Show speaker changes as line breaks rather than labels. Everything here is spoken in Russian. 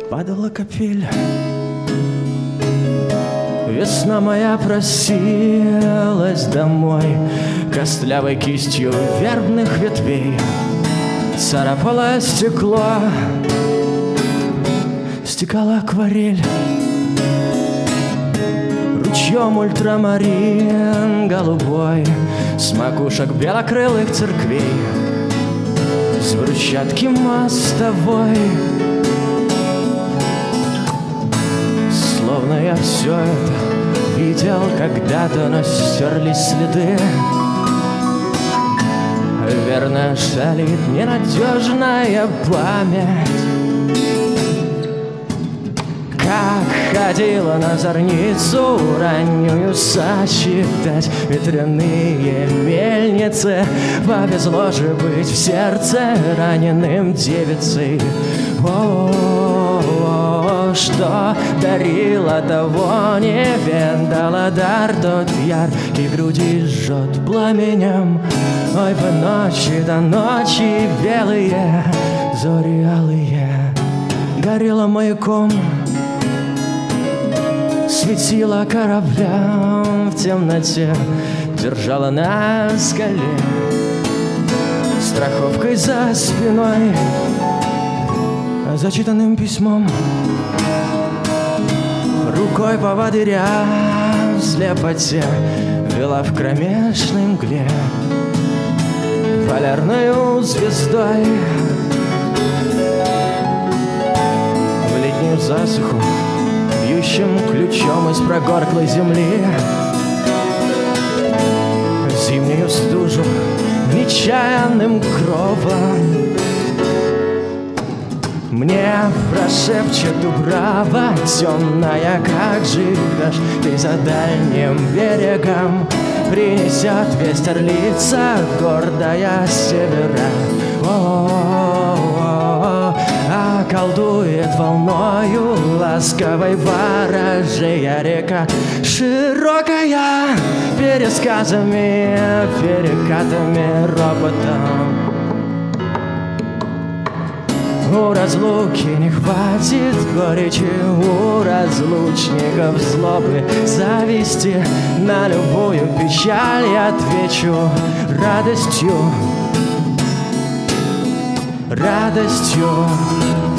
падала капель. Весна моя просилась домой, костлявой кистью вербных ветвей царапало стекло, стекала акварель. Ручьем ультрамарин голубой с макушек белокрылых церквей, с брусчатки мостовой. Словно я все это видел когда-то, но стерлись следы. Верно шалит ненадежная память, как ходила на зорницу раннюю сосчитать ветряные мельницы. Повезло же быть в сердце раненым девицей. О, что дарила, того не ведала дар, тот яркий груди жжет пламенем. Ой, по ночи до ночи белые зори алые горела маяком, светила кораблям в темноте, держала на скале страховкой за спиной, зачитанным письмом, рукой поводыря в слепоте вела в кромешной мгле полярною звездой. В летнюю засуху бьющим ключом из прогорклой земли, в зимнюю стужу нечаянным кровом мне прошепчет дубрава темная, как живешь ты за дальним берегом. Принесет весть орлица, гордая с севера. Околдует волною ласковой ворожья река, широкая пересказами, перекатами, ропотом. У разлуки не хватит горечи, у разлучников злобы, зависти. На любую печаль я отвечу радостью, радостью.